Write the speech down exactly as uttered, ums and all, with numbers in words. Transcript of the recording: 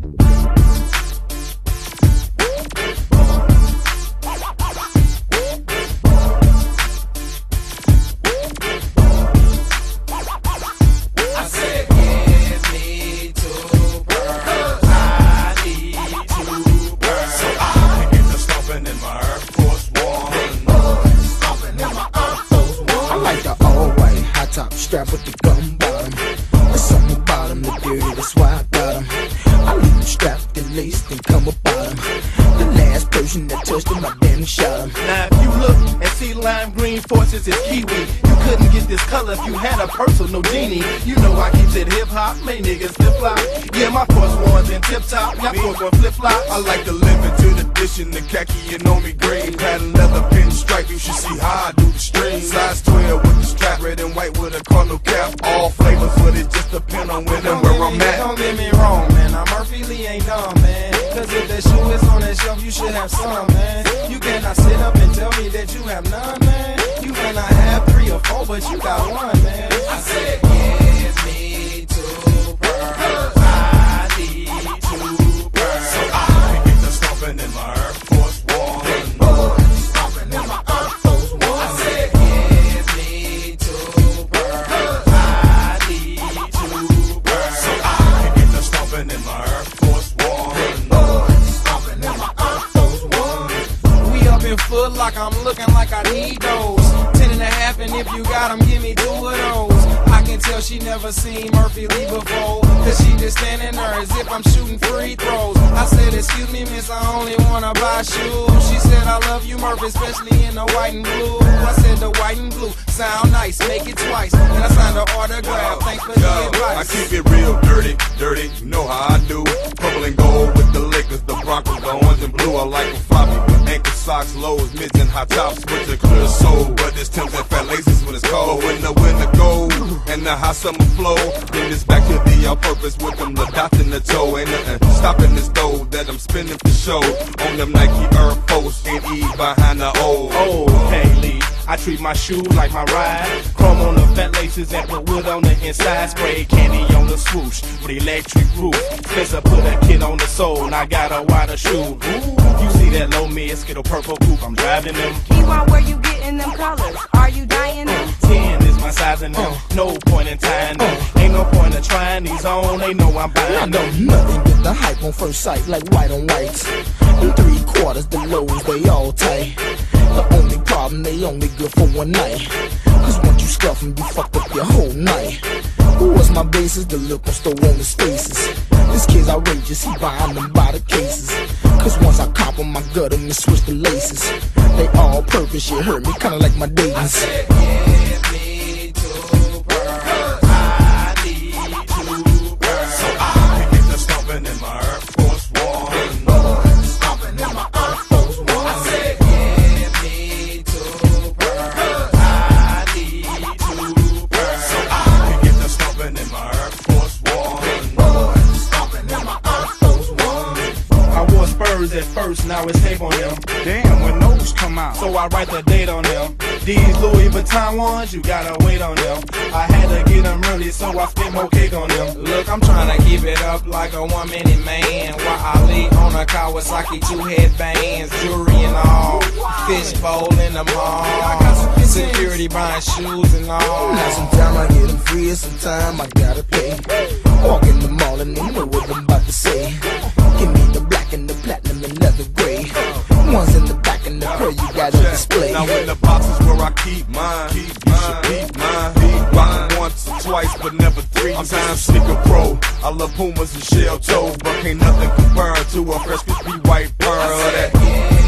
Strap with the gun bottom. There's something about him, the dirty, that's why I got him. I leave him strapped and laced and come about him. The last person that touched him, I damn shot him. Now if you look and see lime green forces is kiwi, you couldn't get this color if you had a purse or no genie. You know I keeps it hip hop, make niggas flip flop. Yeah, my force one's in tip top, my force one flip flop. I like to live into the dish in the khaki and on me green. Pattern leather pinstripe, you should see how I do the string. Size twelve with the strap, red and white with a cardinal cap. All flavors, but it just depend on when and where I'm at. Don't get me wrong, man, I'm Murphy Lee ain't dumb, man. Cause if that shoe is on that shelf, you should have some, man. You cannot sit up and tell me that you have none, man. You cannot have three or four, but you got one, man. I said, give me two pearls, I need two pearls. So I can get the stomping in my Air Force One. Stomping in my Air Force One. I said, give me two pearls, I need two pearls. So I can get the stomping in my Air Force One. Stomping in my Air Force One. We up in Foot Locker, I'm looking like I need those. Ten and a half, and if you got them, give me two of those. I can tell she never seen Murphy Lee before, cause she just standing there as if I'm shooting free throws. I said, excuse me, miss, I only wanna buy shoes. She said, I love you, Murphy, especially in the white and blue. I said, the white and blue sound nice, make it twice. And I signed an autograph, thanks for Yo, the advice. I keep it real dirty, dirty, you know how I do. Purple and gold with the Lakers, the Broncos, the orange and blue. I like them floppy with ankle socks, lows, mids, and high tops with the clear soul. But it's Tim's and fat laces when it's cold. But when the winter gold and the hot summer flow, then it's back to the all-purpose with them the dot in the toe. Ain't nothing stopping this dough that I'm spending for show. On them Nike Air Force and E behind the O. Oh, okay, Lee. I treat my shoes like my ride. Chrome on the fat laces and put wood on the inside. Spray candy on the swoosh with electric roof. Spencer put a kid on the sole and I got a wider shoe. Ooh, you see that low mid skittle purple coupe, I'm driving them. You want where you getting them colors? Are you dying them? Ten is my size and them. No point in tying them. Ain't no point in trying these on. They know I'm I buying know them. nothing but the hype on first sight, like white on whites. And three quarters, the lows, they all tight. The only problem, they only good for one night. Cause once you scuff them, you fucked up your whole night. Who was my basis? The liquor store on the spaces. This kid's outrageous, he buying them by the cases. Cause once I cop them, I gut them and switch the laces. They all purpose, shit hurt me, kinda like my dating. I said, give me two pearls, I need two pearls. So I can get the stomping in my Air Force One. Stomping in my Air Force One. I said, give me two pearls, I need two pearls. So I can get the stomping in my Air Force One. Stomping in my Air Force One. I wore Spurs at first, now it's tape on them. Damn, when those come out. So I write the date on them. These Louis Vuitton ones, you gotta wait on them. I had to get them early, so I spent more cake on them. Look, I'm trying to keep it up like a one-minute man, while I lay on a Kawasaki, two headbands, jewelry and all, fishbowl in the mall, security buying shoes and all. Now sometimes I get them free and sometimes I gotta pay. Walk in the mall and they know what I'm about to say. Give me the black and the platinum and leather gray. One's in the back and the pearl you got on display. Now in the boxes where I keep mine, keep you should peep mine. Rock once or twice, but never three. I'm time sneaker pro. I love Pumas and shell toes, but can't nothing compare to a fresh crispy white pearl. That